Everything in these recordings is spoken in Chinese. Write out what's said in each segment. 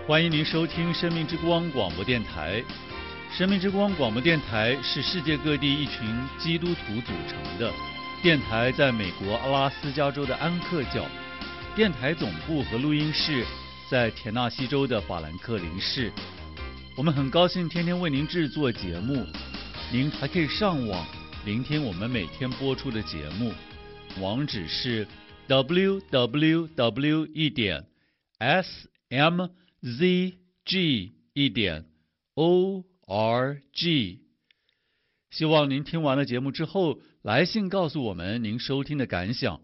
欢迎您收听生命之光广播电台。生命之光广播电台是世界各地一群基督徒组成的电台，在美国阿拉斯加州的安克教，电台总部和录音室在田纳西州的法兰克林市。我们很高兴天天为您制作节目，您还可以上网聆听我们每天播出的节目，网址是 www.smzg.org。 希望您听完了节目之后来信告诉我们您收听的感想。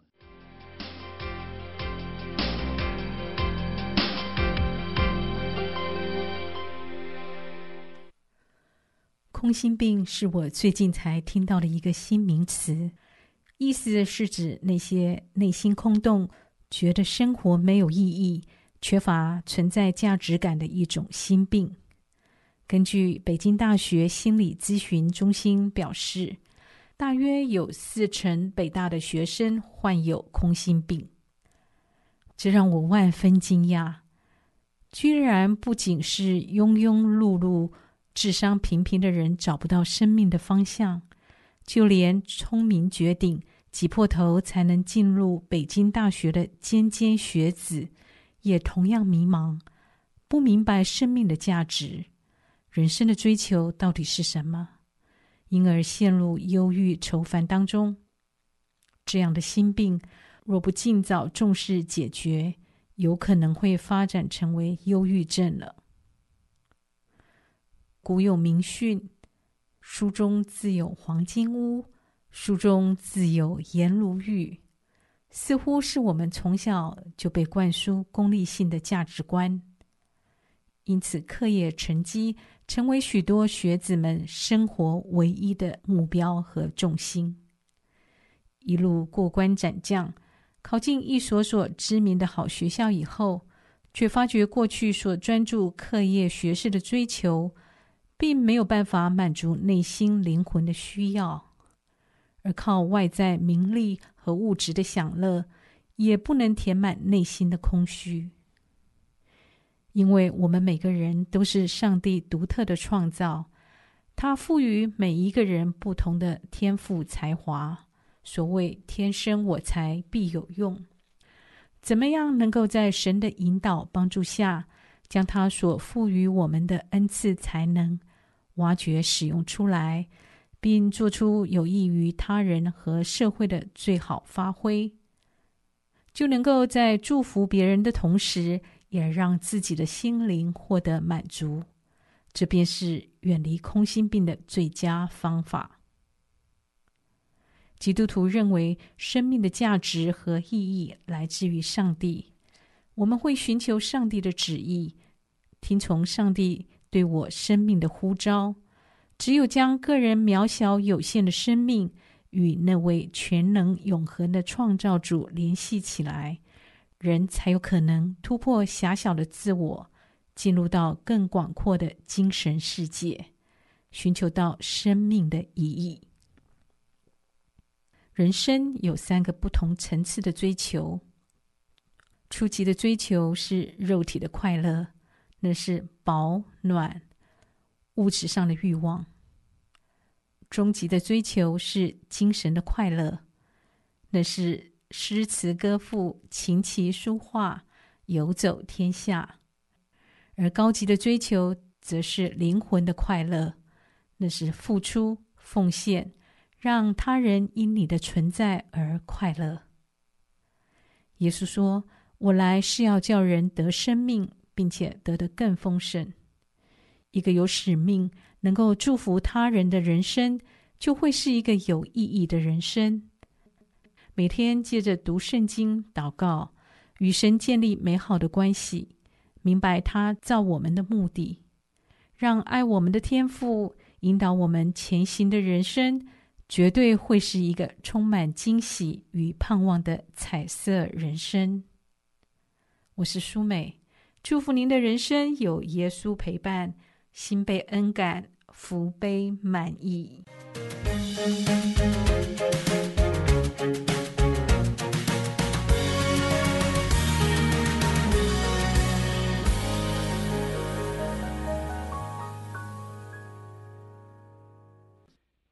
空心病是我最近才听到的一个新名词，意思是指那些内心空洞，觉得生活没有意义，缺乏存在价值感的一种心病。根据北京大学心理咨询中心表示，大约有40%北大的学生患有空心病。这让我万分惊讶，居然不仅是庸庸碌碌智商平平的人找不到生命的方向，就连聪明绝顶挤破头才能进入北京大学的尖尖学子也同样迷茫，不明白生命的价值，人生的追求到底是什么，因而陷入忧郁愁烦当中。这样的心病若不尽早重视解决，有可能会发展成为忧郁症了。古有名训，书中自有黄金屋，书中自有颜如玉，似乎是我们从小就被灌输功利性的价值观，因此课业成绩成为许多学子们生活唯一的目标和重心。一路过关斩将，考进一所所知名的好学校以后，却发觉过去所专注课业学识的追求并没有办法满足内心灵魂的需要，而靠外在名利和物质的享乐也不能填满内心的空虚。因为我们每个人都是上帝独特的创造，他赋予每一个人不同的天赋才华，所谓天生我材必有用。怎么样能够在神的引导帮助下，将他所赋予我们的恩赐才能挖掘使用出来，并做出有益于他人和社会的最好发挥，就能够在祝福别人的同时，也让自己的心灵获得满足。这便是远离空心病的最佳方法。基督徒认为生命的价值和意义来自于上帝，我们会寻求上帝的旨意，听从上帝对我生命的呼召。只有将个人渺小有限的生命与那位全能永恒的创造主联系起来，人才有可能突破狭小的自我，进入到更广阔的精神世界，寻求到生命的意义。人生有3个不同层次的追求。初级的追求是肉体的快乐，那是饱暖物质上的欲望。中级的追求是精神的快乐，那是诗词歌赋、琴棋书画、游走天下。而高级的追求则是灵魂的快乐，那是付出奉献，让他人因你的存在而快乐。耶稣说，我来是要叫人得生命，并且得得更丰盛。一个有使命能够祝福他人的人生，就会是一个有意义的人生。每天借着读圣经、祷告，与神建立美好的关系，明白他造我们的目的，让爱我们的天父引导我们前行的人生，绝对会是一个充满惊喜与盼望的彩色人生。我是舒美，祝福您的人生有耶稣陪伴，心被恩感，福杯满溢。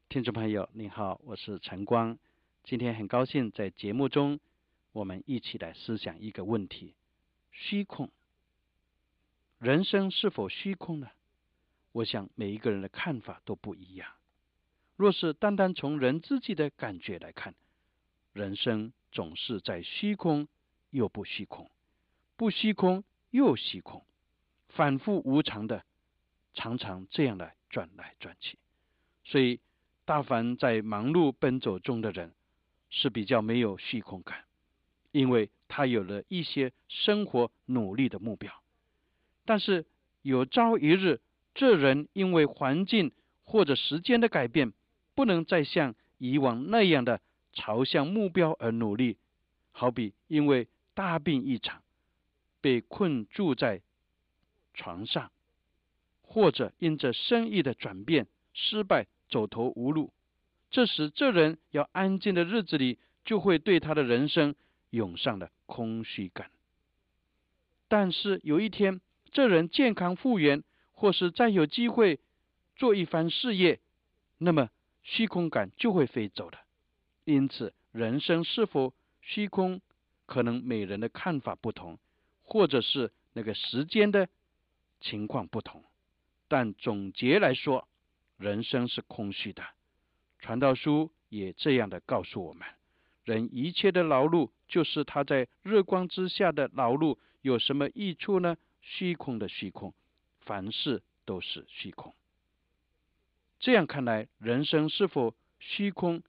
听众朋友您好，我是陈光。今天很高兴在节目中我们一起来思想一个问题：虚空。人生是否虚空呢？我想每一个人的看法都不一样。若是单单从人自己的感觉来看，人生总是在虚空又不虚空，不虚空又虚空，反复无常的，常常这样来转来转去。所以大凡在忙碌奔走中的人是比较没有虚空感，因为他有了一些生活努力的目标。但是有朝一日，这人因为环境或者时间的改变，不能再像以往那样的朝向目标而努力，好比因为大病一场，被困住在床上，或者因着生意的转变失败，走投无路，这时这人要安静的日子里，就会对他的人生涌上了空虚感。但是有一天，这人健康复原，或是再有机会做一番事业，那么虚空感就会飞走了。因此人生是否虚空，可能每人的看法不同，或者是那个时间的情况不同，但总结来说，人生是空虚的。传道书也这样的告诉我们，人一切的劳碌，就是他在日光之下的劳碌，有什么益处呢？虚空的虚空，凡事都是虚空。这样看来，人生是否虚空，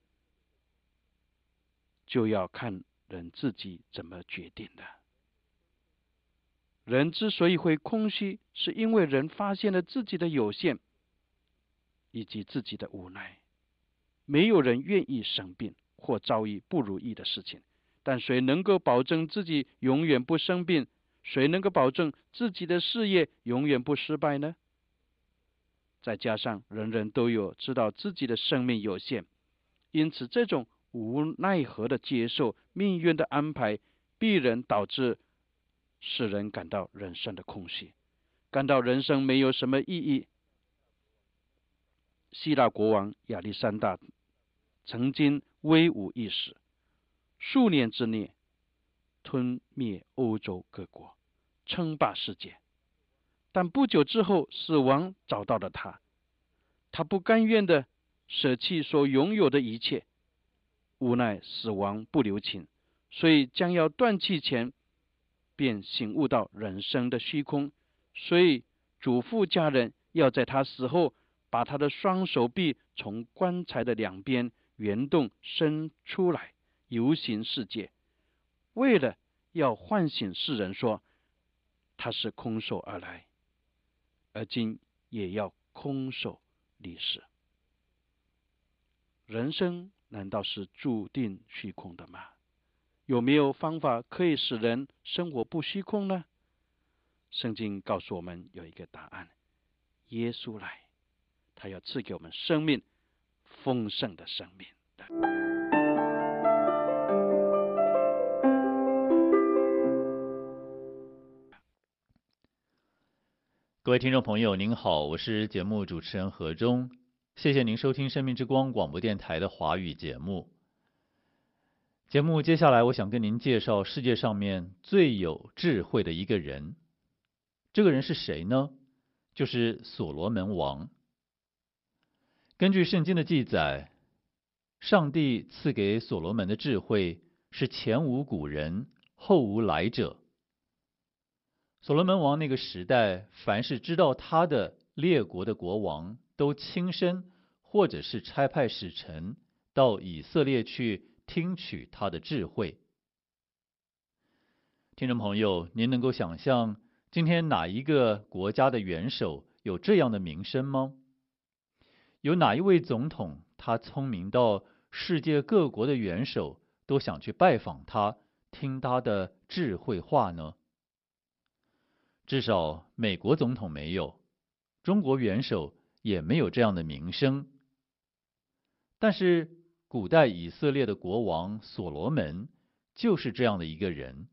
就要看人自己怎么决定的。人之所以会空虚，是因为人发现了自己的有限，以及自己的无奈。没有人愿意生病或遭遇不如意的事情，但谁能够保证自己永远不生病？谁能够保证自己的事业永远不失败呢？再加上人人都有知道自己的生命有限，因此这种无奈何的接受命运的安排，必然导致使人感到人生的空虚，感到人生没有什么意义。希腊国王亚历山大曾经威武一时，数年之内吞灭欧洲各国，称霸世界。但不久之后，死亡找到了他，他不甘愿的舍弃所拥有的一切，无奈死亡不留情，所以将要断气前，便醒悟到人生的虚空，所以嘱咐家人要在他死后，把他的双手臂从棺材的两边圆洞伸出来，游行世界，为了要唤醒世人说他是空手而来，而今也要空手离世。人生难道是注定虚空的吗？有没有方法可以使人生活不虚空呢？圣经告诉我们有一个答案：耶稣来，他要赐给我们生命，丰盛的生命。 各位听众朋友您好，我是节目主持人何忠，谢谢您收听生命之光广播电台的华语节目。节目接下来我想跟您介绍世界上面最有智慧的一个人。这个人是谁呢？就是所罗门王。根据圣经的记载，上帝赐给所罗门的智慧是前无古人后无来者。所罗门王那个时代，凡是知道他的列国的国王都亲身或者是差派使臣到以色列去听取他的智慧。听众朋友，您能够想象今天哪一个国家的元首有这样的名声吗？有哪一位总统他聪明到世界各国的元首都想去拜访他，听他的智慧话呢？至少美国总统没有，中国元首也没有这样的名声。但是古代以色列的国王所罗门就是这样的一个人。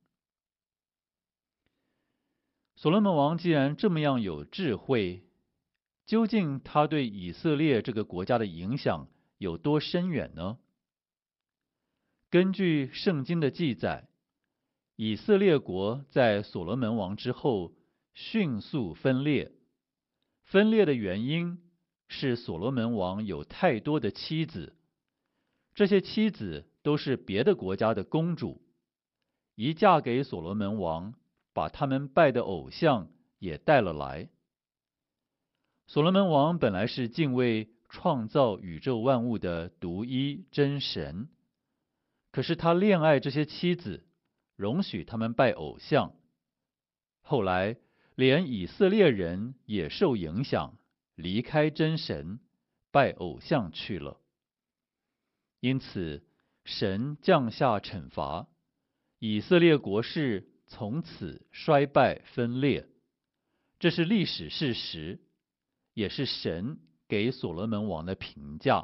所罗门王既然这么样有智慧，究竟他对以色列这个国家的影响有多深远呢？根据圣经的记载，以色列国在所罗门王之后迅速分裂。分裂的原因是所罗门王有太多的妻子，这些妻子都是别的国家的公主，一嫁给所罗门王，把他们拜的偶像也带了来。所罗门王本来是敬畏创造宇宙万物的独一真神，可是他恋爱这些妻子，容许他们拜偶像。后来连以色列人也受影响，离开真神，拜偶像去了。因此神降下惩罚，以色列国势从此衰败分裂，这是历史事实，也是神给所罗门王的评价。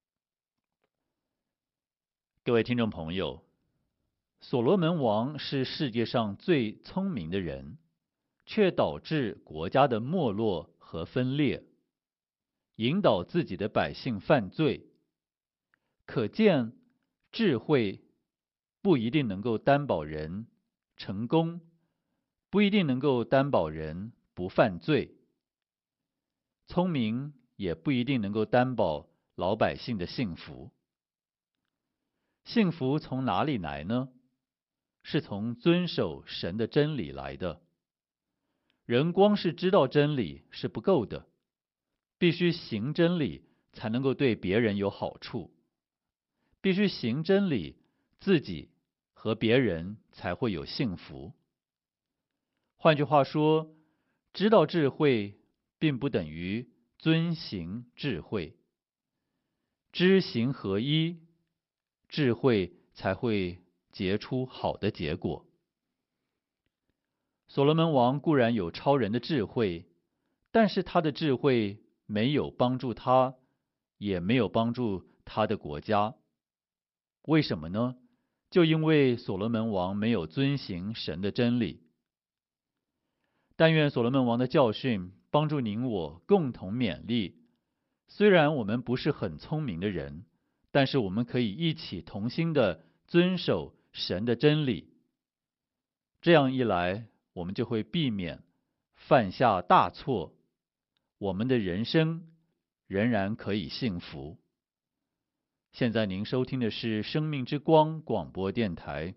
各位听众朋友，所罗门王是世界上最聪明的人，却导致国家的没落和分裂，引导自己的百姓犯罪。可见智慧不一定能够担保人成功，不一定能够担保人不犯罪。聪明也不一定能够担保老百姓的幸福。幸福从哪里来呢？是从遵守神的真理来的。人光是知道真理是不够的，必须行真理才能够对别人有好处，必须行真理，自己和别人才会有幸福。换句话说，知道智慧并不等于遵行智慧，知行合一，智慧才会结出好的结果。所罗门王固然有超人的智慧，但是他的智慧没有帮助他，也没有帮助他的国家。为什么呢？就因为所罗门王没有遵行神的真理。但愿所罗门王的教训帮助您我共同勉励。虽然我们不是很聪明的人，但是我们可以一起同心的遵守神的真理。这样一来，我们就会避免犯下大错，我们的人生仍然可以幸福。现在您收听的是生命之光广播电台。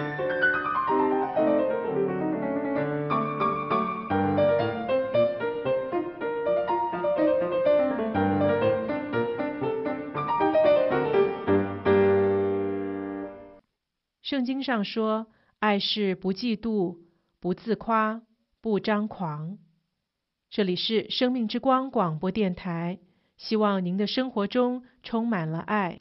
圣经上说，爱是不嫉妒，不自夸，不张狂。这里是生命之光广播电台，希望您的生活中充满了爱。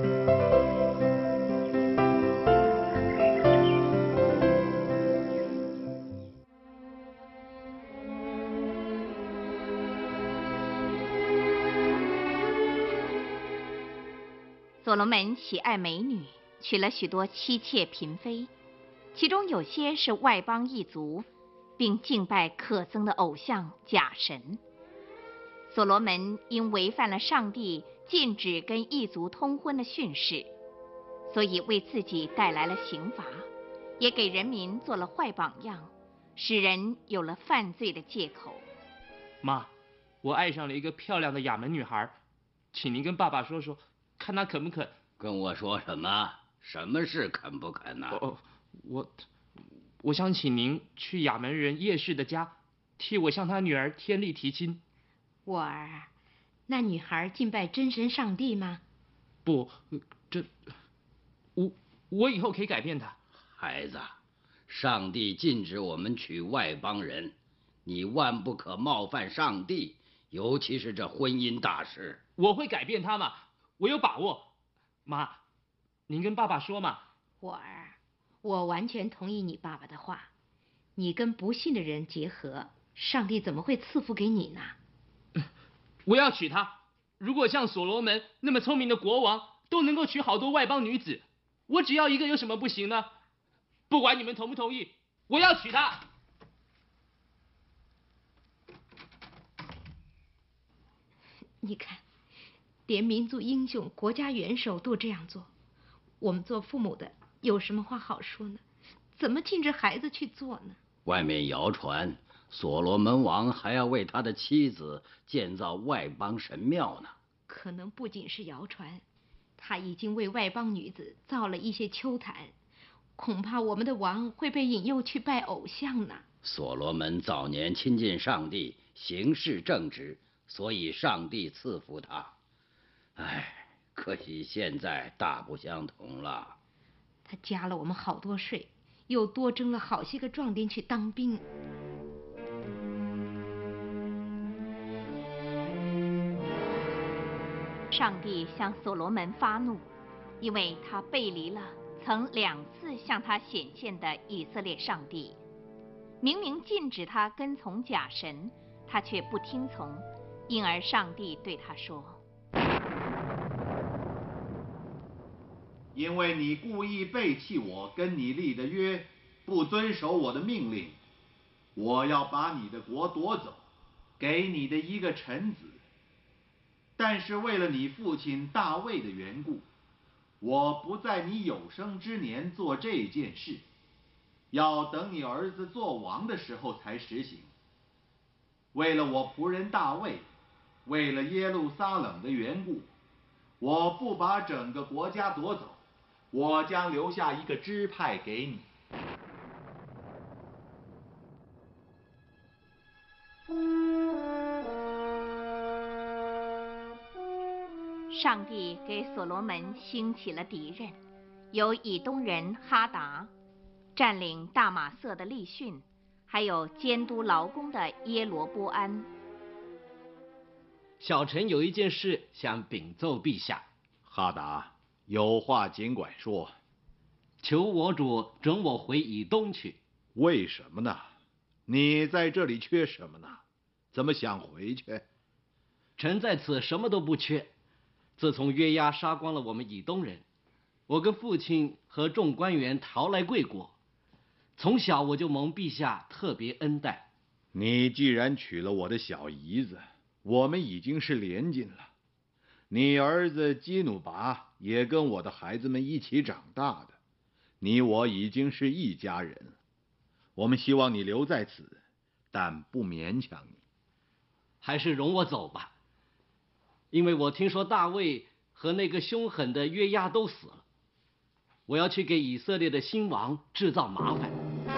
所罗门喜爱美女，娶了许多妻妾嫔妃，其中有些是外邦异族，并敬拜可憎的偶像假神。所罗门因违反了上帝禁止跟异族通婚的训示，所以为自己带来了刑罚，也给人民做了坏榜样，使人有了犯罪的借口。 妈，我爱上了一个漂亮的亚门女孩，请您跟爸爸说说，看他肯不肯。 跟我说什么？什么事肯不肯呢？ 我想请您去亚门人叶氏的家，替我向他女儿天利提亲。 我儿，那女孩敬拜真神上帝吗？ 不，我以后可以改变她。 孩子，上帝禁止我们娶外邦人，你万不可冒犯上帝，尤其是这婚姻大事。 我会改变她嘛，我有把握。妈，您跟爸爸说嘛。 我儿，我完全同意你爸爸的话。你跟不信的人结合，上帝怎么会赐福给你呢？ 我要娶她。如果像所罗门那么聪明的国王都能够娶好多外邦女子，我只要一个有什么不行呢？不管你们同不同意，我要娶她。 你看， 连民族英雄、国家元首都这样做，我们做父母的有什么话好说呢？怎么禁止孩子去做呢？ 外面谣传，所罗门王还要为他的妻子建造外邦神庙呢。 可能不仅是谣传，他已经为外邦女子造了一些丘坛，恐怕我们的王会被引诱去拜偶像呢。 所罗门早年亲近上帝，行事正直，所以上帝赐福他。唉，可惜现在大不相同了。 他加了我们好多税，又多征了好些个壮丁去当兵。 上帝向所罗门发怒，因为他背离了曾2次向他显现的以色列上帝。明明禁止他跟从假神，他却不听从，因而上帝对他说： 因为你故意背弃我跟你立的约，不遵守我的命令，我要把你的国夺走，给你的一个臣子。但是为了你父亲大卫的缘故，我不在你有生之年做这件事，要等你儿子做王的时候才实行。为了我仆人大卫，为了耶路撒冷的缘故，我不把整个国家夺走，我将留下一个支派给你。 上帝给所罗门兴起了敌人，有以东人哈达，占领大马色的利逊，还有监督劳工的耶罗波安。 小臣有一件事想禀奏陛下。 哈达，有话尽管说。 求我主准我回以东去。 为什么呢？你在这里缺什么呢？怎么想回去？ 臣在此什么都不缺。自从约押杀光了我们以东人，我跟父亲和众官员逃来贵国，从小我就蒙陛下特别恩待。 你既然娶了我的小姨子，我们已经是连襟了。你儿子基努拔也跟我的孩子们一起长大的，你我已经是一家人了。我们希望你留在此，但不勉强你。 还是容我走吧，因为我听说大卫和那个凶狠的约押都死了，我要去给以色列的新王制造麻烦。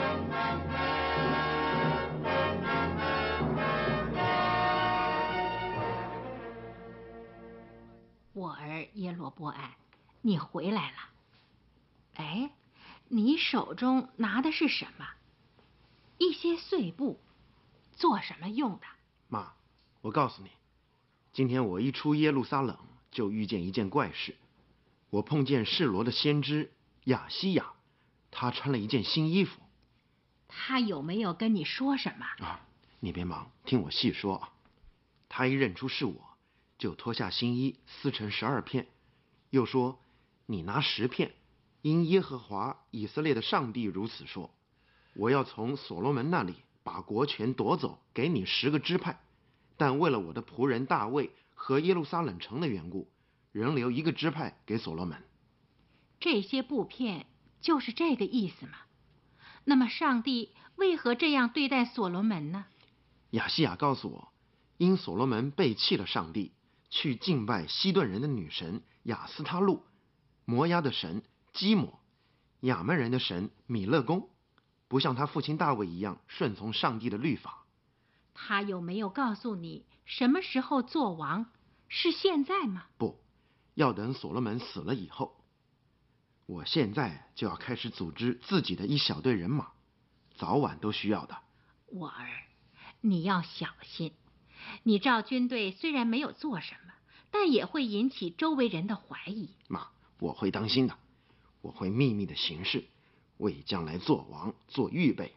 我儿耶罗波安，你回来了。哎，你手中拿的是什么？一些碎布，做什么用的？ 妈，我告诉你，今天我一出耶路撒冷，就遇见一件怪事。我碰见示罗的先知亚西亚，他穿了一件新衣服。 他有没有跟你说什么？ 你别忙，听我细说啊。他一认出是我，就脱下新衣撕成12片，又说：“你拿10片，因耶和华以色列的上帝如此说，我要从所罗门那里把国权夺走，给你10个支派，但为了我的仆人大卫和耶路撒冷城的缘故，仍留1个支派给所罗门。” 这些布片就是这个意思吗？那么上帝为何这样对待所罗门呢？ 亚西亚告诉我，因所罗门背弃了上帝，去敬拜西顿人的女神亚斯他路，摩押的神基抹，亚扪人的神米勒公，不像他父亲大卫一样顺从上帝的律法。 他有没有告诉你什么时候做王？是现在吗？ 不，要等所罗门死了以后。我现在就要开始组织自己的一小队人马，早晚都需要的。 我儿，你要小心。你召军队虽然没有做什么，但也会引起周围人的怀疑。 妈，我会当心的，我会秘密的行事，为将来做王做预备。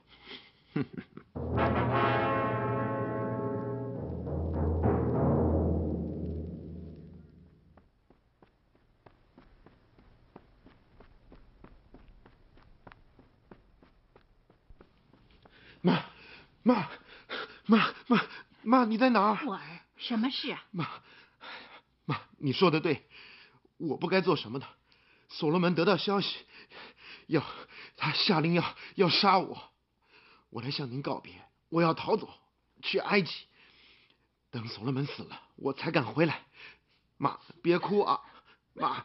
妈，你在哪儿？ 我儿，什么事啊？ 妈， 你说的对，我不该做什么的。所罗门得到消息，他下令要杀我，我来向您告别，我要逃走去埃及。等所罗门死了，我才敢回来。妈，别哭啊，妈。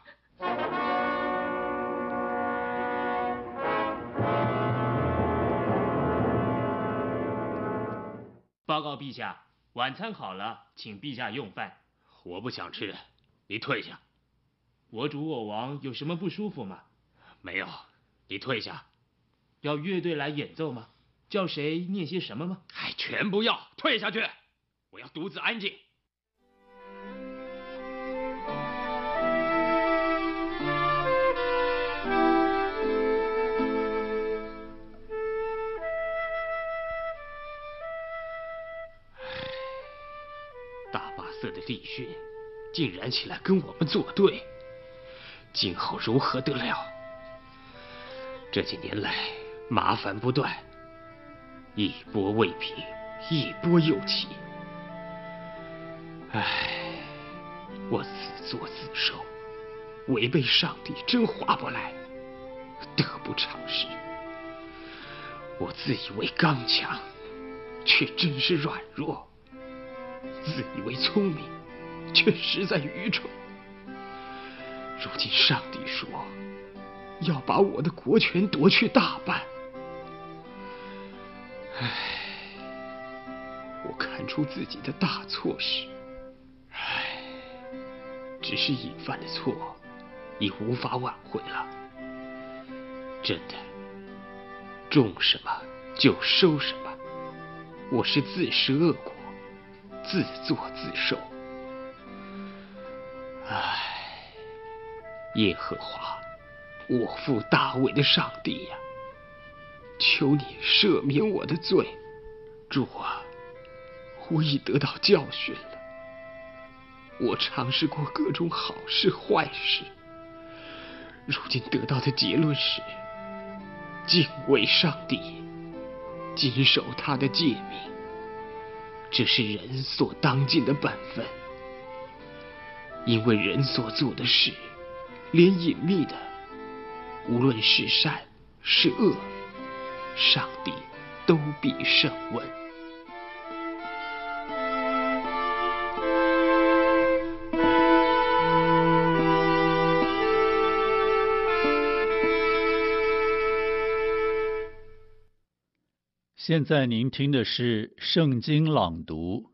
报告陛下，晚餐好了，请陛下用饭。 我不想吃，你退下。 我主我王有什么不舒服吗？ 没有，你退下。 要乐队来演奏吗？叫谁念些什么吗？ 全不要，退下去！我要独自安静。大巴色的利逊竟然起来跟我们作对，今后如何得了？这几年来麻烦不断，一波未平，一波又起。我自作自受，违背上帝真划不来，得不偿失。我自以为刚强，却真是软弱；自以为聪明，却实在愚蠢。如今上帝说要把我的国权夺去大半，我看出自己的大错时，只是已犯的错，已无法挽回了。真的，种什么就收什么，我是自食恶果，自作自受。耶和华，我父大卫的上帝呀，求你赦免我的罪。主啊，我已得到教训了。我尝试过各种好事坏事，如今得到的结论是敬畏上帝，谨守他的诫命，这是人所当尽的本分。因为人所做的事，连隐秘的，无论是善是恶，上帝都必审问。 现在您听的是圣经朗读，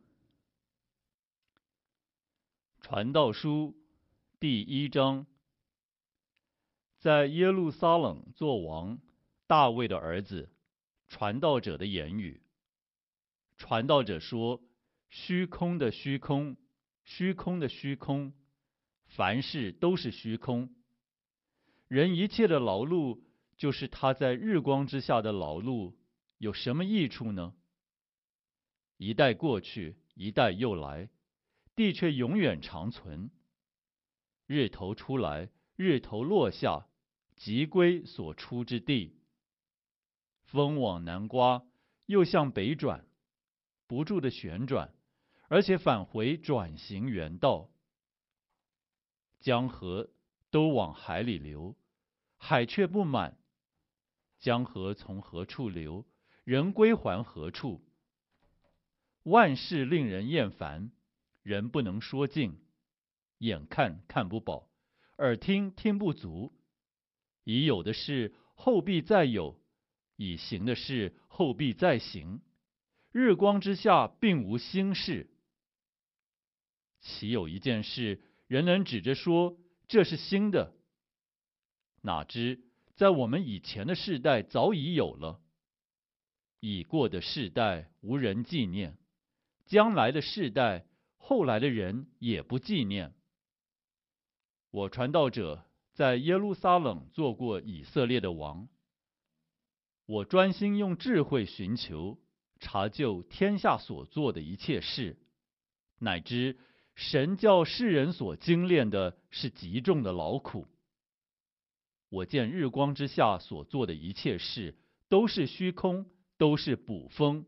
传道书第1章。在耶路撒冷作王，大卫的儿子，传道者的言语。传道者说：虚空的虚空，虚空的虚空，凡事都是虚空。人一切的劳碌，就是他在日光之下的劳碌，有什么益处呢？一代过去，一代又来，地却永远长存。日头出来，日头落下，即归所出之地。风往南刮，又向北转，不住的旋转，而且返回转行原道。江河都往海里流，海却不满。江河从何处流，人归还何处？万事令人厌烦，人不能说尽。眼看看不饱，耳听听不足。已有的事后必再有，已行的事后必再行。日光之下并无新事。岂有一件事，人能指着说这是新的？哪知在我们以前的世代早已有了。已过的世代无人纪念，将来的世代后来的人也不纪念。我传道者在耶路撒冷做过以色列的王，我专心用智慧寻求，查究天下所做的一切事，乃知神叫世人所精炼的是极重的劳苦。我见日光之下所做的一切事，都是虚空，都是捕风。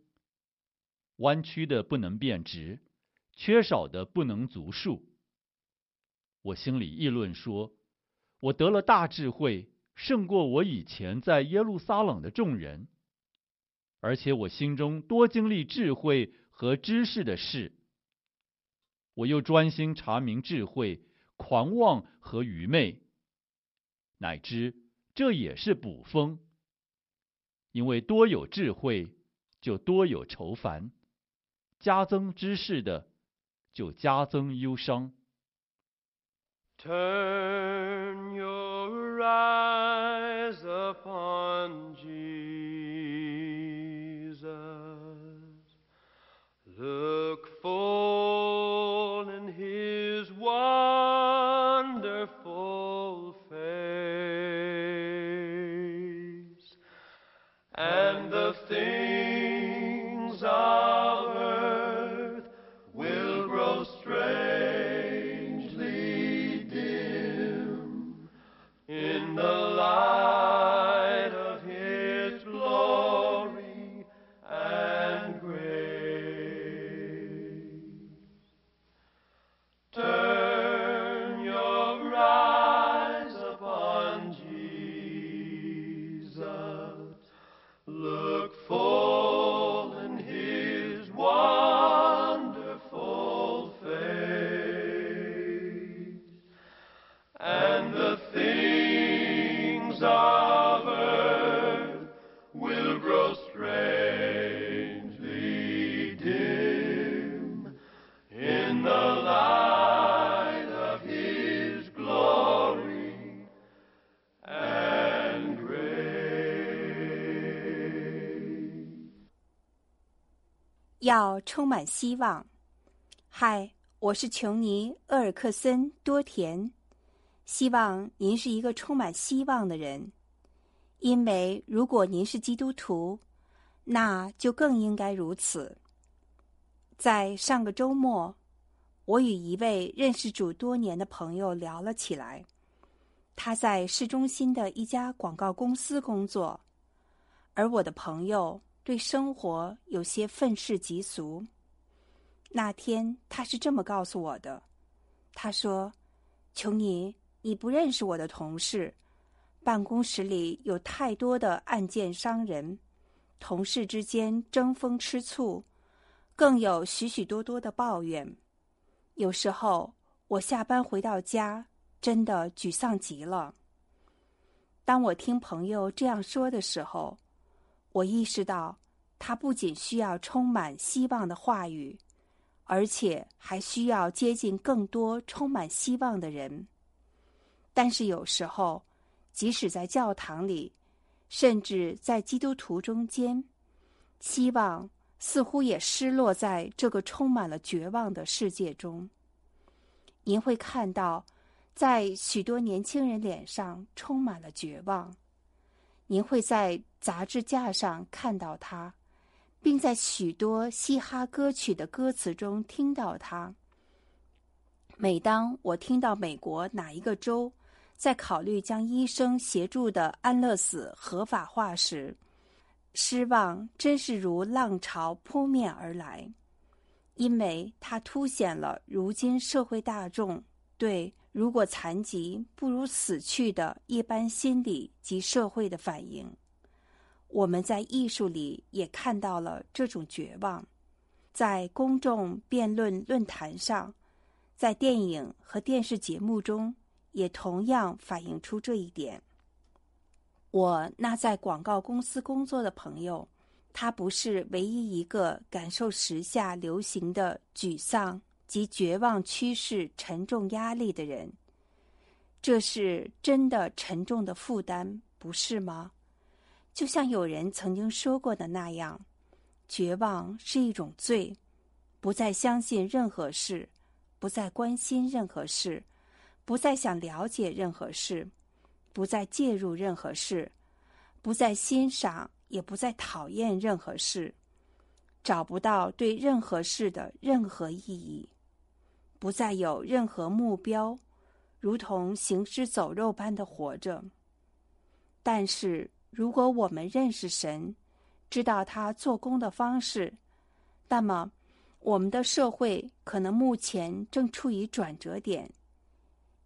弯曲的不能变直，缺少的不能足数。 我心里议论说，我得了大智慧，胜过我以前在耶路撒冷的众人，而且我心中多经历智慧和知识的事。我又专心查明智慧、狂妄和愚昧，乃知这也是补风。因为多有智慧，就多有愁烦；加增知识的，就加增忧伤。 Turn your eyes upon Jesus. Look full in his wonderful face, and the things of earth will grow strangely dim in the light of his glory and grace. Turn your eyes upon Jesus. Look full in his wonderful face, and the things of earth will grow strangely dim in the light of his glory and grace. 要充满希望。嗨，我是琼尼·厄尔克森·多田，希望您是一个充满希望的人，因为如果您是基督徒，那就更应该如此。在上个周末，我与一位认识主多年的朋友聊了起来。他在市中心的一家广告公司工作，而我的朋友对生活有些愤世嫉俗。那天他是这么告诉我的，他说：琼尼，你不认识我的同事，办公室里有太多的暗箭伤人，同事之间争风吃醋，更有许许多多的抱怨。有时候我下班回到家，真的沮丧极了。当我听朋友这样说的时候，我意识到他不仅需要充满希望的话语，而且还需要接近更多充满希望的人。但是有时候，即使在教堂里，甚至在基督徒中间，希望似乎也失落在这个充满了绝望的世界中。您会看到，在许多年轻人脸上充满了绝望。您会在杂志架上看到它，并在许多嘻哈歌曲的歌词中听到它。每当我听到美国哪一个州在考虑将医生协助的安乐死合法化时，失望真是如浪潮扑面而来，因为它凸显了如今社会大众对如果残疾不如死去的一般心理及社会的反应。我们在艺术里也看到了这种绝望，在公众辩论论坛上，在电影和电视节目中也同样反映出这一点。我那在广告公司工作的朋友，他不是唯一一个感受时下流行的沮丧及绝望趋势沉重压力的人。这是真的沉重的负担，不是吗？就像有人曾经说过的那样，绝望是一种罪，不再相信任何事，不再关心任何事，不再想了解任何事，不再介入任何事，不再欣赏，也不再讨厌任何事，找不到对任何事的任何意义，不再有任何目标，如同行尸走肉般的活着。但是如果我们认识神，知道他做工的方式，那么我们的社会可能目前正处于转折点，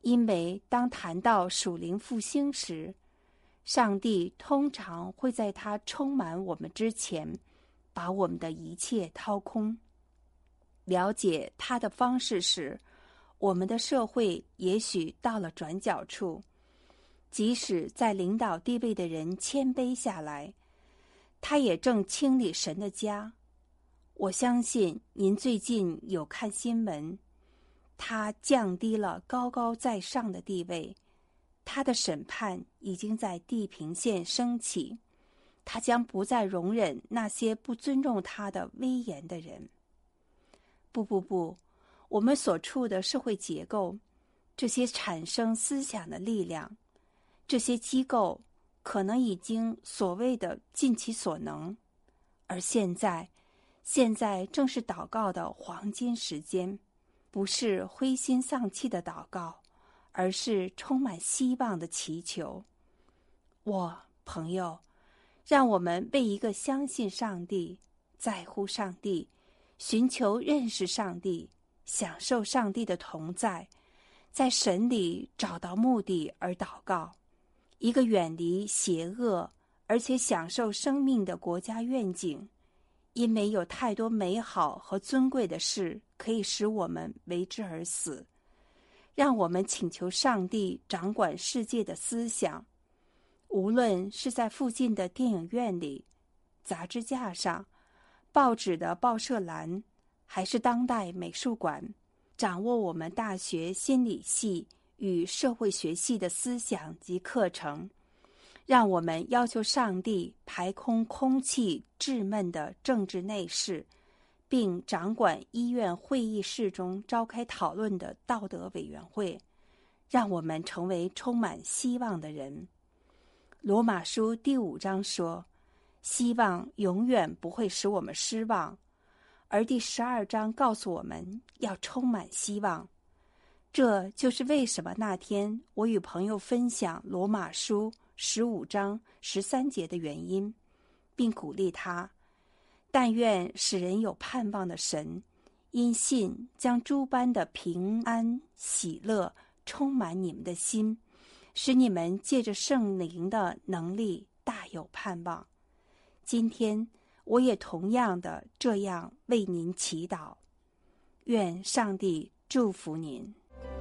因为当谈到属灵复兴时，上帝通常会在他充满我们之前，把我们的一切掏空。了解他的方式时，我们的社会也许到了转角处。即使在领导地位的人谦卑下来，他也正清理神的家。我相信您最近有看新闻，他降低了高高在上的地位，他的审判已经在地平线升起，他将不再容忍那些不尊重他的威严的人。不，我们所处的社会结构，这些产生思想的力量，这些机构可能已经所谓的尽其所能，而现在正是祷告的黄金时间，不是灰心丧气的祷告，而是充满希望的祈求。朋友，让我们为一个相信上帝、在乎上帝、寻求认识上帝、享受上帝的同在，在神里找到目的而祷告，一个远离邪恶而且享受生命的国家愿景。因为有太多美好和尊贵的事可以使我们为之而死。让我们请求上帝掌管世界的思想，无论是在附近的电影院里、杂志架上、报纸的报社栏，还是当代美术馆，掌握我们大学心理系与社会学系的思想及课程。让我们要求上帝排空空气稚闷的政治内事，并掌管医院会议室中召开讨论的道德委员会，让我们成为充满希望的人。罗马书第5章说，希望永远不会使我们失望，而第12章告诉我们要充满希望。这就是为什么那天我与朋友分享罗马书15章13节的原因，并鼓励他：但愿使人有盼望的神，因信将诸般的平安喜乐充满你们的心，使你们借着圣灵的能力大有盼望。今天我也同样的这样为您祈祷，愿上帝祝福您。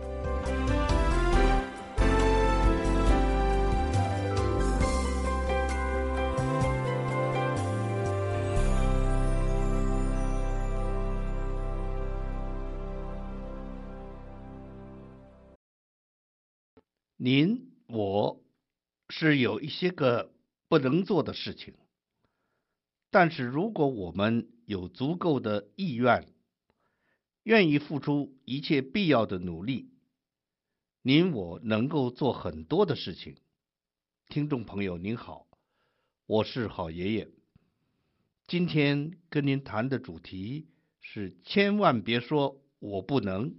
您我是有一些个不能做的事情，但是如果我们有足够的意愿，愿意付出一切必要的努力，您我能够做很多的事情。听众朋友您好，我是好爷爷。今天跟您谈的主题是千万别说我不能。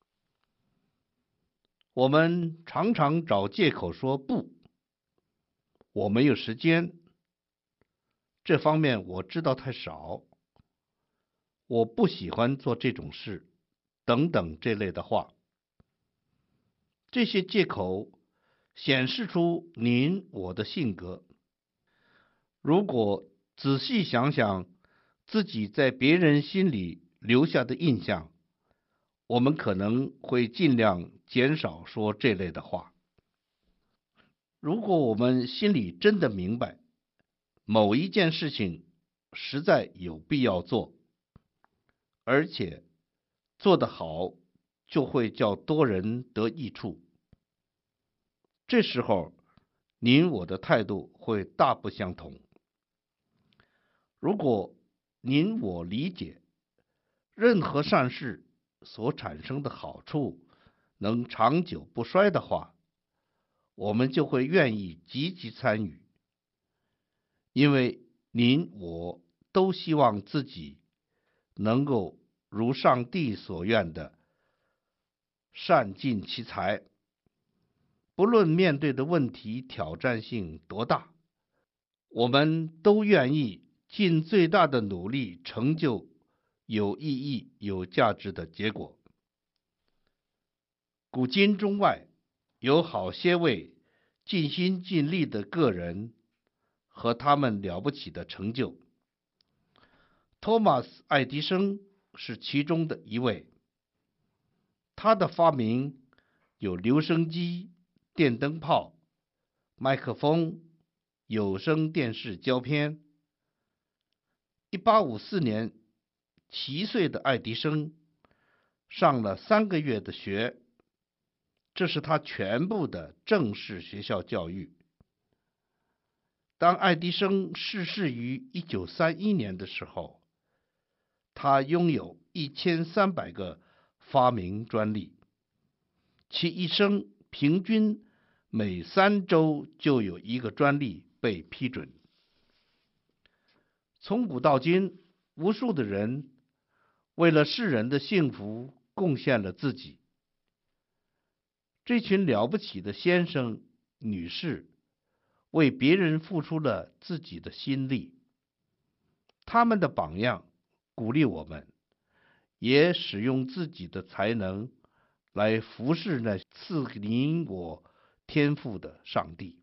我们常常找借口说不，我没有时间，这方面我知道太少，我不喜欢做这种事，等等这类的话。这些借口显示出您我的性格。如果仔细想想自己在别人心里留下的印象，我们可能会尽量减少说这类的话。如果我们心里真的明白某一件事情实在有必要做，而且做得好，就会叫多人得益处，这时候您我的态度会大不相同。如果您我理解任何善事所产生的好处能长久不衰的话，我们就会愿意积极参与，因为您我都希望自己能够如上帝所愿的善尽其才。不论面对的问题挑战性多大，我们都愿意尽最大的努力成就有意义、有价值的结果。古今中外， 有好些位尽心尽力的个人和他们了不起的成就。托马斯·爱迪生是其中的一位。他的发明有留声机、电灯泡、麦克风、有声电视胶片。1854年，7岁的爱迪生上了3个月的学，这是他全部的正式学校教育。当爱迪生逝世于1931年的时候，他拥有1300个发明专利，其一生平均每3周就有一个专利被批准。从古到今，无数的人为了世人的幸福贡献了自己。这群了不起的先生、女士为别人付出了自己的心力，他们的榜样鼓励我们，也使用自己的才能来服侍那赐您我天赋的上帝。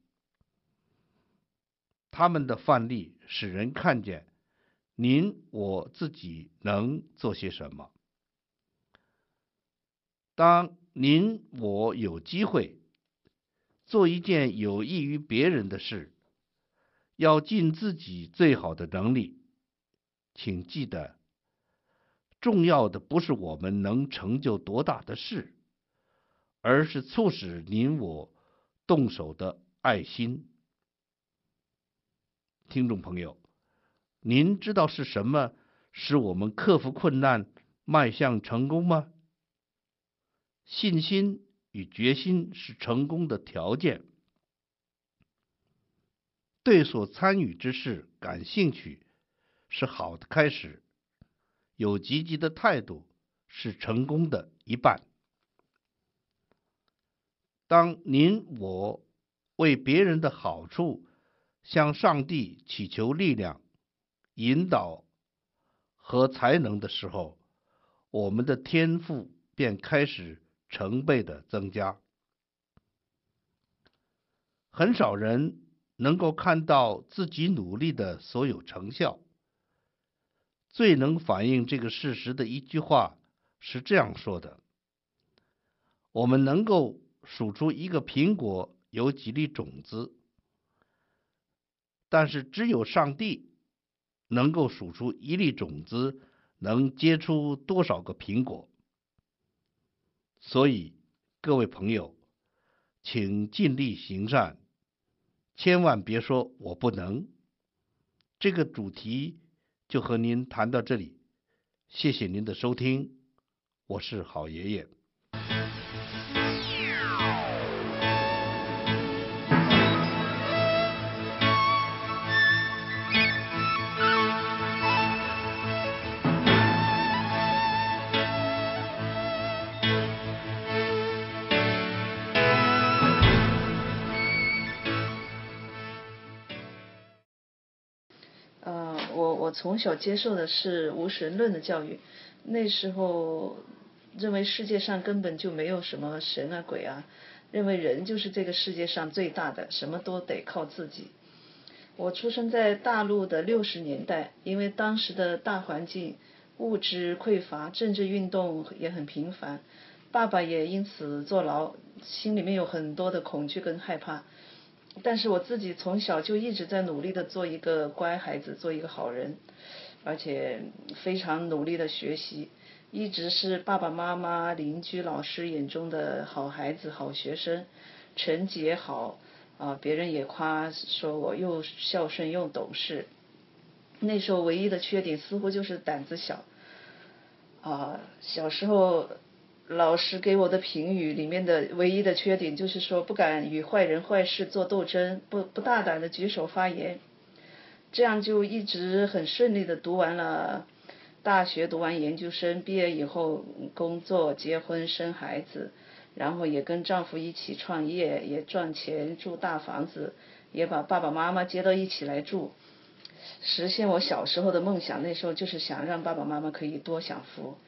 他们的范例使人看见您我自己能做些什么。当您我有机会做一件有益于别人的事，要尽自己最好的能力。请记得，重要的不是我们能成就多大的事，而是促使您我动手的爱心。听众朋友，您知道是什么使我们克服困难，迈向成功吗？信心与决心是成功的条件。对所参与之事感兴趣是好的开始，有积极的态度是成功的一半。当您我为别人的好处向上帝祈求力量、引导和才能的时候，我们的天赋便开始成倍的增加。很少人能够看到自己努力的所有成效。最能反映这个事实的一句话是这样说的：我们能够数出一个苹果有几粒种子，但是只有上帝能够数出一粒种子能结出多少个苹果。所以各位朋友，请尽力行善，千万别说我不能。这个主题就和您谈到这里，谢谢您的收听，我是好爷爷。 我从小接受的是无神论的教育，那时候认为世界上根本就没有什么神啊鬼啊，认为人就是这个世界上最大的，什么都得靠自己。我出生在大陆的60年代，因为当时的大环境物质匮乏，政治运动也很频繁，爸爸也因此坐牢，心里面有很多的恐惧跟害怕。但是我自己从小就一直在努力的做一个乖孩子，做一个好人，而且非常努力的学习，一直是爸爸妈妈、邻居、老师眼中的好孩子、好学生，成绩也好别人也夸说我又孝顺又懂事。那时候唯一的缺点似乎就是胆子小小时候老师给我的评语里面的唯一的缺点就是说不敢与坏人坏事做斗争，不大胆的举手发言。这样就一直很顺利的读完了大学，读完研究生，毕业以后工作、结婚、生孩子，然后也跟丈夫一起创业，也赚钱，住大房子，也把爸爸妈妈接到一起来住，实现我小时候的梦想。那时候就是想让爸爸妈妈可以多享福。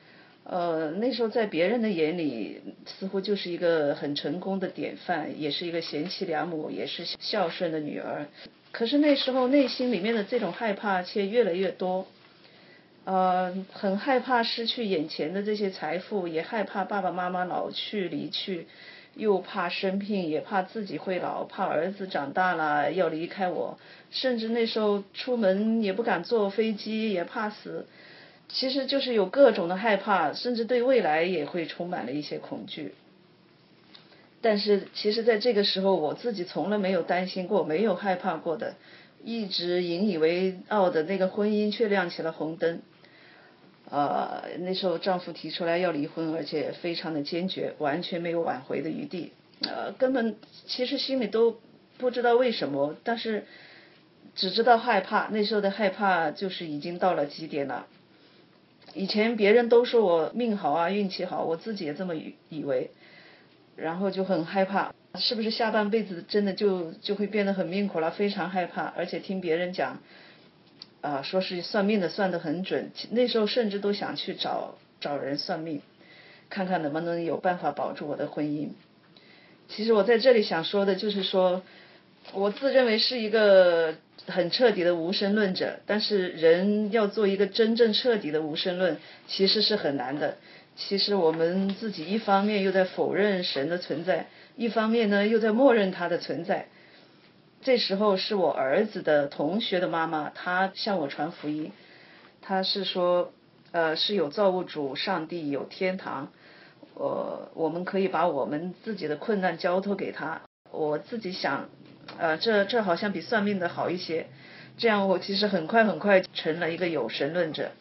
那时候在别人的眼里似乎就是一个很成功的典范，也是一个贤妻良母，也是孝顺的女儿。可是那时候内心里面的这种害怕却越来越多，很害怕失去眼前的这些财富，也害怕爸爸妈妈老去离去，又怕生病，也怕自己会老，怕儿子长大了要离开我，甚至那时候出门也不敢坐飞机，也怕死。其实就是有各种的害怕，甚至对未来也会充满了一些恐惧。但是其实在这个时候，我自己从来没有担心过，没有害怕过的，一直引以为傲的那个婚姻却亮起了红灯。那时候丈夫提出来要离婚，而且非常的坚决，完全没有挽回的余地。根本其实心里都不知道为什么，但是只知道害怕。那时候的害怕就是已经到了极点了。以前别人都说我命好啊，运气好，我自己也这么以为，然后就很害怕，是不是下半辈子真的就会变得很命苦了，非常害怕。而且听别人讲说是算命的算得很准，那时候甚至都想去找人算命，看看能不能有办法保住我的婚姻。其实我在这里想说的就是说，我自认为是一个很彻底的无神论者，但是人要做一个真正彻底的无神论其实是很难的。其实我们自己一方面又在否认神的存在，一方面呢又在默认他的存在。这时候是我儿子的同学的妈妈，她向我传福音，她是说是有造物主上帝，有天堂，我们可以把我们自己的困难交托给他。我自己想这好像比算命的好一些，这样我其实很快成了一个有神论者。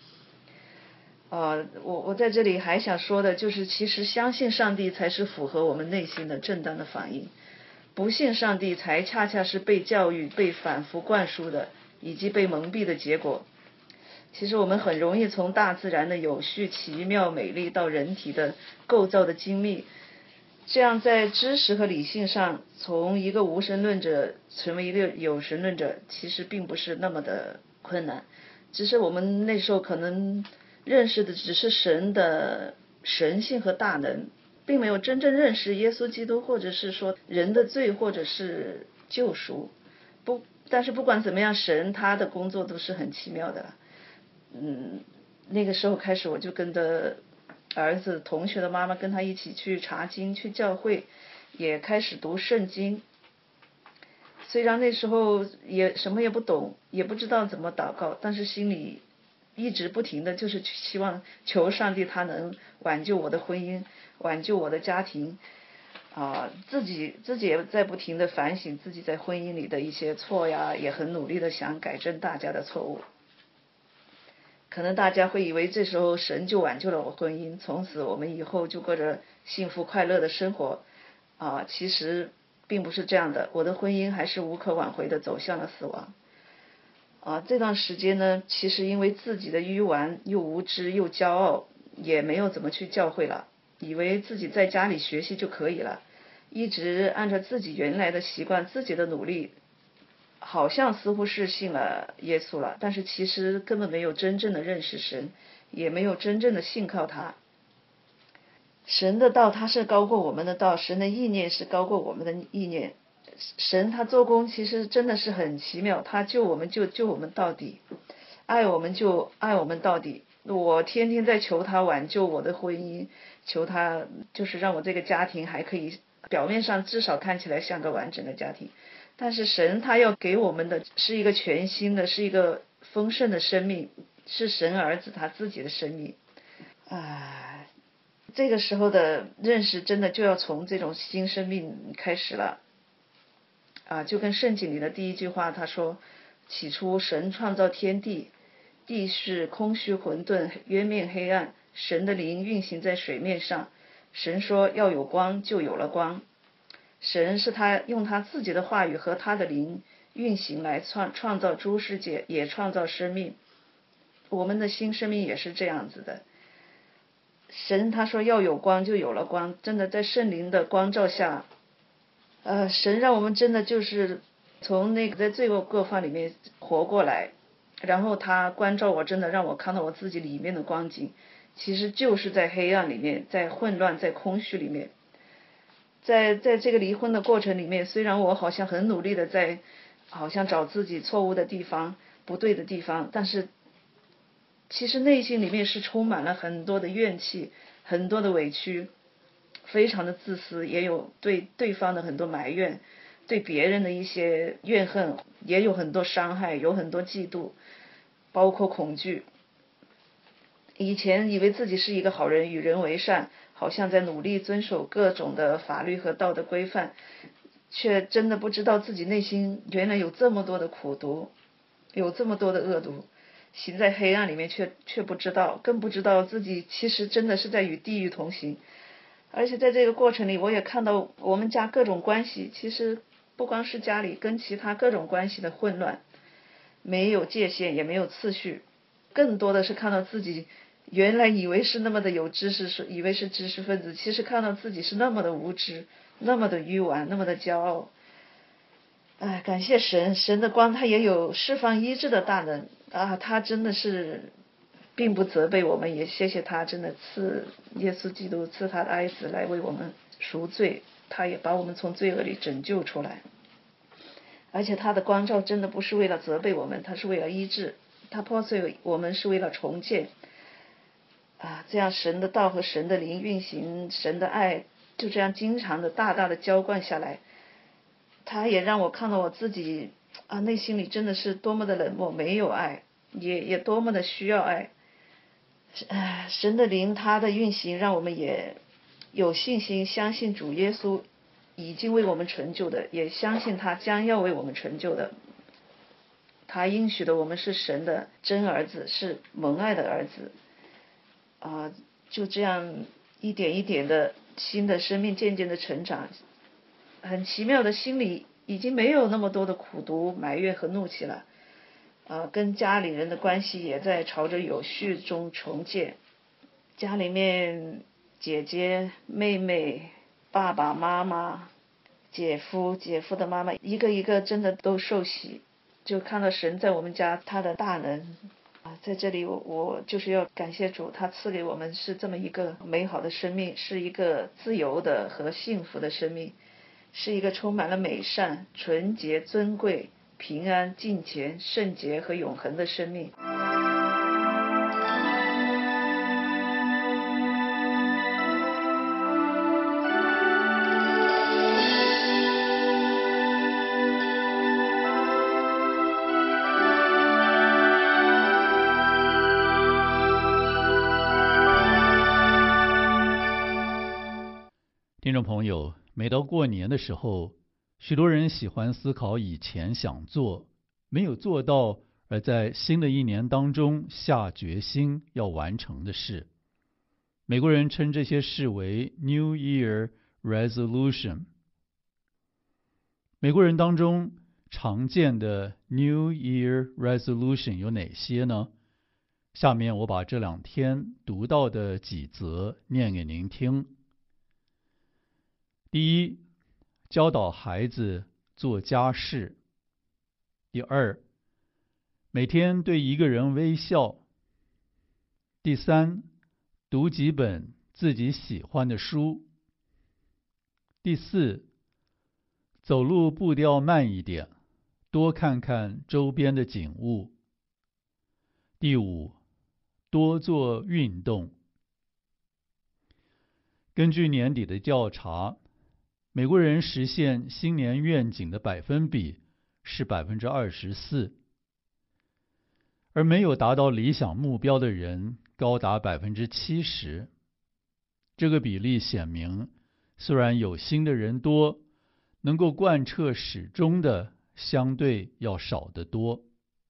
我在这里还想说的就是，其实相信上帝才是符合我们内心的正当的反应，不信上帝才恰恰是被教育、被反复灌输的，以及被蒙蔽的结果。其实我们很容易从大自然的有序、奇妙、美丽到人体的构造的精密，这样在知识和理性上从一个无神论者成为一个有神论者，其实并不是那么的困难，只是我们那时候可能认识的只是神的神性和大能，并没有真正认识耶稣基督，或者是说人的罪，或者是救赎。但是不管怎么样，神他的工作都是很奇妙的。那个时候开始，我就跟着儿子同学的妈妈跟他一起去查经，去教会，也开始读圣经。虽然那时候也什么也不懂，也不知道怎么祷告，但是心里一直不停的就是希望求上帝他能挽救我的婚姻，挽救我的家庭。自己也在不停的反省自己在婚姻里的一些错呀，也很努力的想改正大家的错误。可能大家会以为这时候神就挽救了我婚姻，从此我们以后就过着幸福快乐的生活。其实并不是这样的，我的婚姻还是无可挽回的走向了死亡。这段时间呢，其实因为自己的愚顽，又无知又骄傲，也没有怎么去教会了，以为自己在家里学习就可以了，一直按照自己原来的习惯，自己的努力，好像似乎是信了耶稣了，但是其实根本没有真正的认识神，也没有真正的信靠他。神的道他是高过我们的道，神的意念是高过我们的意念。神他做工其实真的是很奇妙，他救我们就救我们到底，爱我们就爱我们到底。我天天在求他挽救我的婚姻，求他就是让我这个家庭还可以表面上至少看起来像个完整的家庭，但是神他要给我们的是一个全新的，是一个丰盛的生命，是神儿子他自己的生命。这个时候的认识真的就要从这种新生命开始了。就跟圣经里的第一句话他说，起初神创造天地，地是空虚混沌，渊面黑暗，神的灵运行在水面上，神说要有光，就有了光。神是他用他自己的话语和他的灵运行来创造诸世界，也创造生命。我们的新生命也是这样子的，神他说要有光，就有了光。真的在圣灵的光照下，神让我们真的就是从那个在罪恶过犯里面活过来，然后他关照我，真的让我看到我自己里面的光景， 其实就是在黑暗里面，在混乱，在空虚里面。在这个离婚的过程里面，虽然我好像很努力的在好像找自己错误的地方、不对的地方，但是其实内心里面是充满了很多的怨气，很多的委屈，非常的自私，也有对对方的很多埋怨，对别人的一些怨恨，也有很多伤害，有很多嫉妒，包括恐惧。以前以为自己是一个好人，与人为善，好像在努力遵守各种的法律和道德规范，却真的不知道自己内心原来有这么多的苦毒，有这么多的恶毒，行在黑暗里面却不知道，更不知道自己其实真的是在与地狱同行。而且在这个过程里，我也看到我们家各种关系，其实不光是家里跟其他各种关系的混乱，没有界限，也没有次序，更多的是看到自己原来以为是那么的有知识，以为是知识分子，其实看到自己是那么的无知，那么的愚顽，那么的骄傲。感谢神，神的光他也有释放医治的大能啊，他真的是并不责备我们，也谢谢他真的赐耶稣基督赐他的爱子来为我们赎罪，他也把我们从罪恶里拯救出来。而且他的光照真的不是为了责备我们，他是为了医治，他破碎我们是为了重建这样神的道和神的灵运行，神的爱就这样经常的大大的浇灌下来。他也让我看到我自己内心里真的是多么的冷漠，没有爱，也多么的需要爱。神的灵他的运行让我们也有信心，相信主耶稣已经为我们成就的，也相信他将要为我们成就的。他应许的我们是神的真儿子，是蒙爱的儿子就这样一点一点的新的生命渐渐的成长，很奇妙的心里已经没有那么多的苦毒、埋怨和怒气了跟家里人的关系也在朝着有序中重建。家里面姐姐、妹妹、爸爸妈妈、姐夫的妈妈，一个一个真的都受洗，就看到神在我们家他的大能在这里我就是要感谢主，他赐给我们是这么一个美好的生命，是一个自由的和幸福的生命，是一个充满了美善、纯洁、尊贵、平安、敬虔、圣洁和永恒的生命。 听众朋友，每到过年的时候，许多人喜欢思考以前想做没有做到，而在新的一年当中下决心要完成的事。美国人称这些事为 New Year Resolution。 美国人当中常见的 New Year Resolution 有哪些呢？下面我把这2天读到的几则念给您听。第一，教导孩子做家事。第二，每天对一个人微笑。第三，读几本自己喜欢的书。第四，走路步调慢一点，多看看周边的景物。第五，多做运动。根据年底的调查，美国人实现新年愿景的百分比是 24%， 而没有达到理想目标的人高达 70%。 这个比例显明，虽然有心的人多，能够贯彻始终的相对要少得多。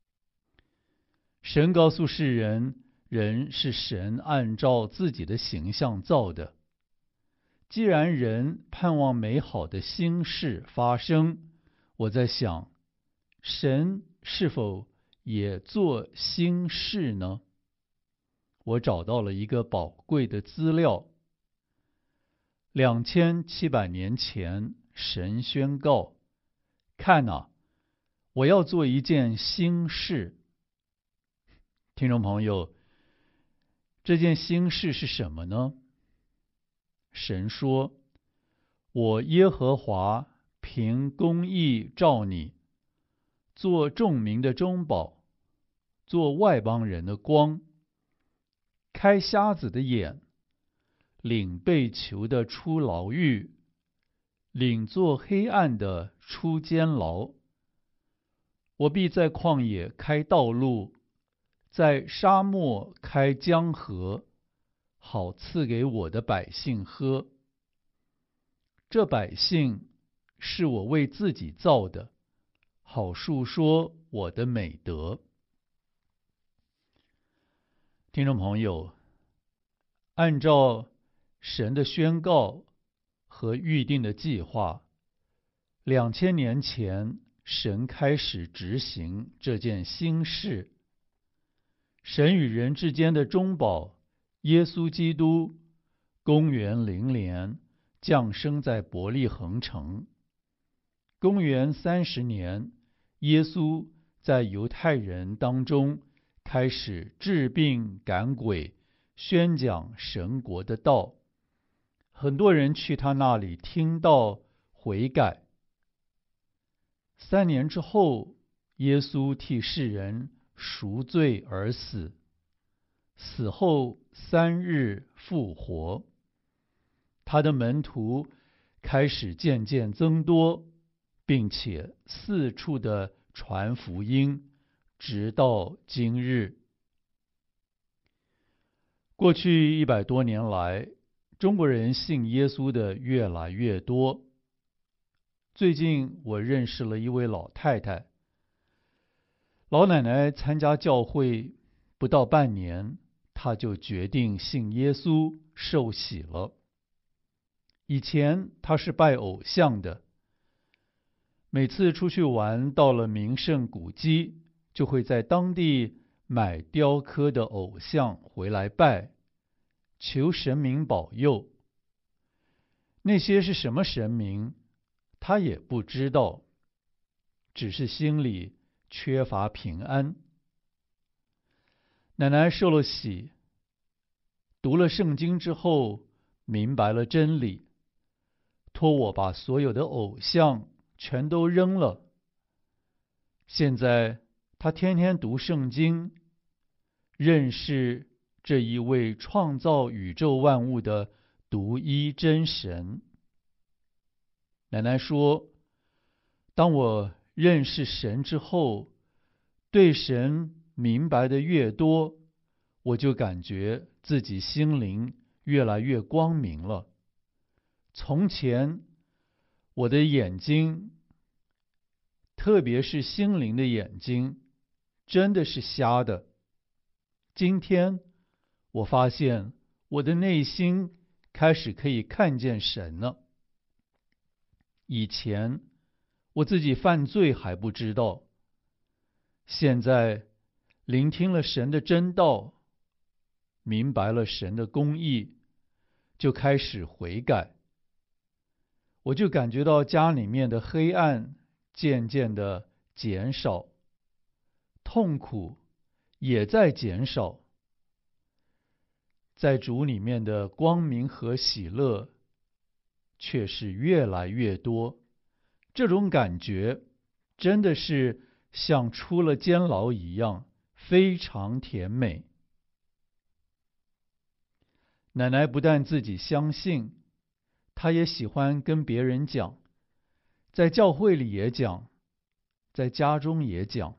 神告诉世人，人是神按照自己的形象造的。既然人盼望美好的新事发生，我在想，神是否也做新事呢？我找到了一个宝贵的资料。2700年前，神宣告：看哪，我要做一件新事。听众朋友， 这件新事是什么呢？神说：我耶和华凭公义召你，做众民的中保，做外邦人的光，开瞎子的眼，领被囚的出牢狱，领做黑暗的出监牢。我必在旷野开道路，在沙漠开江河，好赐给我的百姓喝。这百姓是我为自己造的，好述说我的美德。听众朋友，按照神的宣告和预定的计划，2000年前神开始执行这件新事。神与人之间的中保耶稣基督，公元0年降生在伯利恒城。公元30年，耶稣在犹太人当中开始治病赶鬼，宣讲神国的道。很多人去他那里听道悔改。3年之后，耶稣替世人赎罪而死，死后3日复活。他的门徒开始渐渐增多，并且四处的传福音，直到今日。过去100多年来，中国人信耶稣的越来越多。最近我认识了一位老太太，老奶奶参加教会不到半年，她就决定信耶稣，受洗了。以前她是拜偶像的，每次出去玩，到了名胜古迹，就会在当地买雕刻的偶像回来拜，求神明保佑。那些是什么神明，他也不知道，只是心里缺乏平安。奶奶受了洗，读了圣经之后，明白了真理，托我把所有的偶像全都扔了。现在他天天读圣经，认识这一位创造宇宙万物的独一真神。奶奶说，当我认识神之后，对神明白的越多，我就感觉自己心灵越来越光明了。从前我的眼睛，特别是心灵的眼睛，真的是瞎的。今天我发现我的内心开始可以看见神了。以前我自己犯罪还不知道，现在聆听了神的真道，明白了神的公义，就开始悔改。我就感觉到家里面的黑暗渐渐的减少，痛苦也在减少，在主里面的光明和喜乐却是越来越多。这种感觉真的是像出了监牢一样，非常甜美。奶奶不但自己相信，她也喜欢跟别人讲，在教会里也讲，在家中也讲。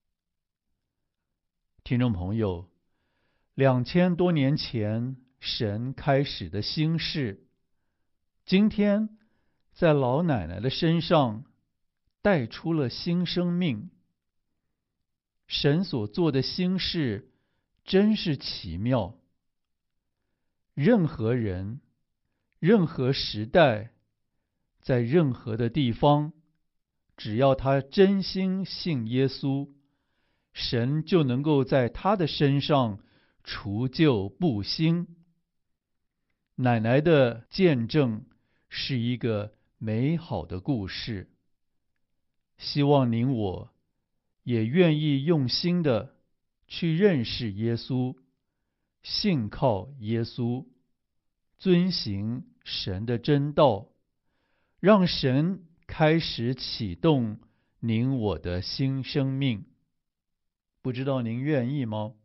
听众朋友，2000多年前神开始的新事，今天在老奶奶的身上带出了新生命。神所做的新事真是奇妙。任何人，任何时代，在任何的地方，只要他真心信耶稣，神就能够在他的身上除旧布新。奶奶的见证是一个美好的故事，希望您我也愿意用心的去认识耶稣， 信靠耶稣，遵行神的真道，让神开始启动您我的新生命。不知道您愿意吗？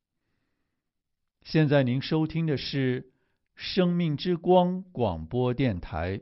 现在您收听的是生命之光广播电台。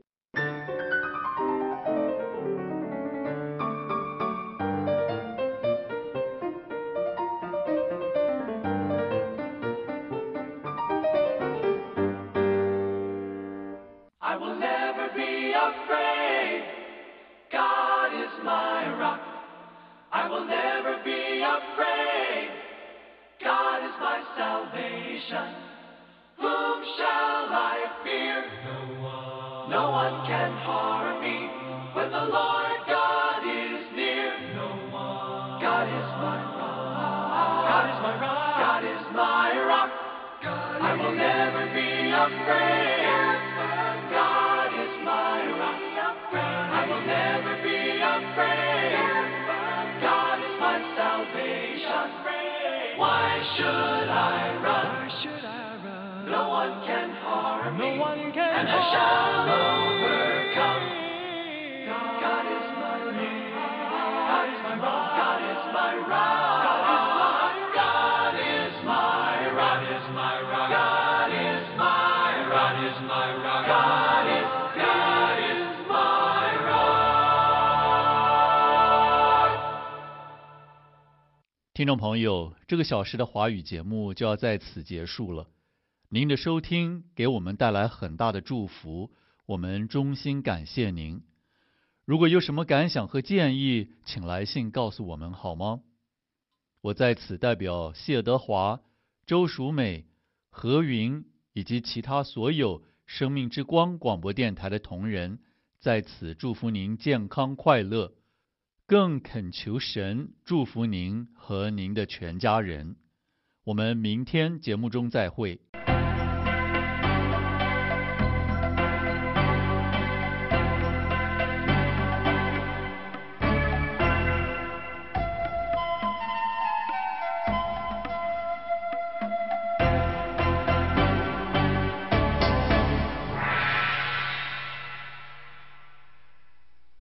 I will never be afraid. God is my rock. I will never be afraid. God is my salvation. Whom shall I fear? No one can harm me. When the Lord God is near. God is my rock. God is my rock. God is my rock. I will never be afraid. God is my rock. I will never be afraid. God is my salvation. Why should I run? No one can harm me. And I shall overcome. God is my rock. God is my rock. God is my rock. God is my rock. God is my rock. God is my rock. God is my rock. God is my rock. 听众朋友，这个小时的华语节目就要在此结束了。您的收听给我们带来很大的祝福，我们衷心感谢您。如果有什么感想和建议，请来信告诉我们好吗？我在此代表谢德华、周淑美、何云以及其他所有生命之光广播电台的同仁，在此祝福您健康快乐，更恳求神祝福您和您的全家人。我们明天节目中再会。